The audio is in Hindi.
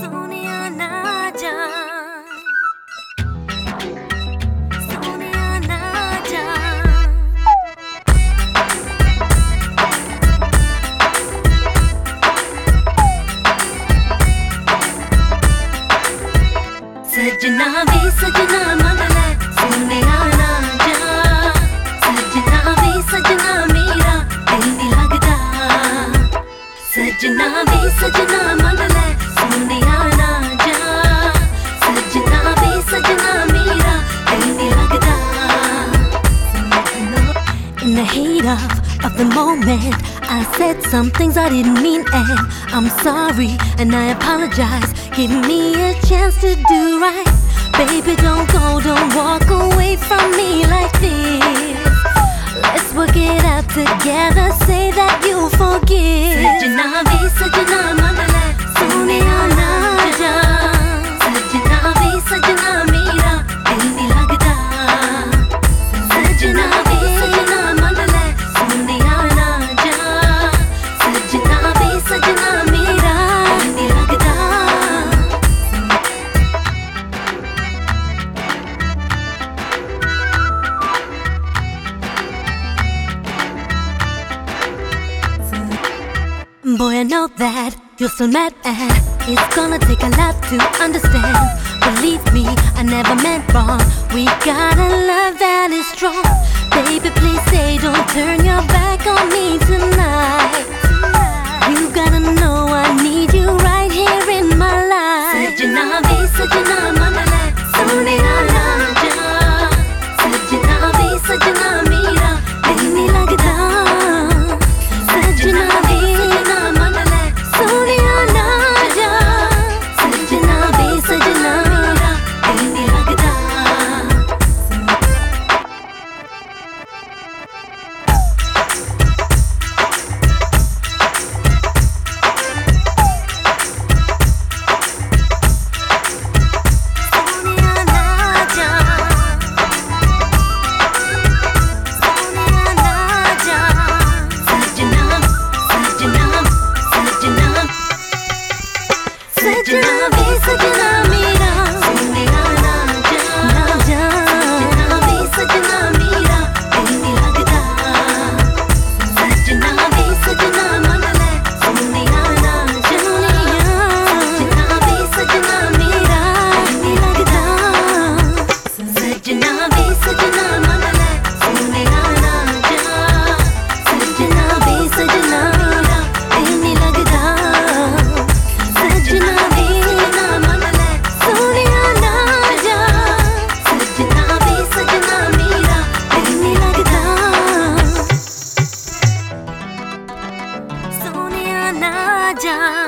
सोनिया ना जा, सोनिया ना जा। सजना वे सजना मन ले सोनिया ना जा, सजना वे सजना मेरा दिल नहीं लगदा। सजना वे सजना मन ले सोनिया ना जा, सजना वे सजना मेरा दिल नहीं लगदा। In the heat of the moment, I said some things I didn't mean, and I'm sorry and I apologize. Give me a chance to do right. Baby, don't go, don't walk away from me like this. Let's work it out together, say that you'll forgive. Sajna ve sajna man le soneya na ja, sajna ve sajna mera dil nahi lagda. Sajna ve sajna man le soneya na ja, sajna ve sajna mera dil nahi lagda. Boy, I know that you're still mad and it's gonna take a lot to understand. Believe me, I never meant wrong. We got a love that is strong. Baby, please say don't turn your back on me tonight. You gotta know I need you right here in my life. Sajna ve sajna man le soneya na ja, sajna ve sajna mera dil nahi lagda. Sajna ve sajna man le soneya na ja, sajna ve sajna mera dil nahi lagda. सजना वे सजना मेरा सोनिया ना जा, सजना वे सजना मेरा दिल नहीं लगदा। सजना वे सजना मन ले सोनिया ना जा, सजना वे सजना मेरा दिल नहीं लगदा। सजना वे सजना मन ले सोनिया ना जा, सजना वे सजना मेरा दिल नहीं लगदा। सजना सोनिया ना जा।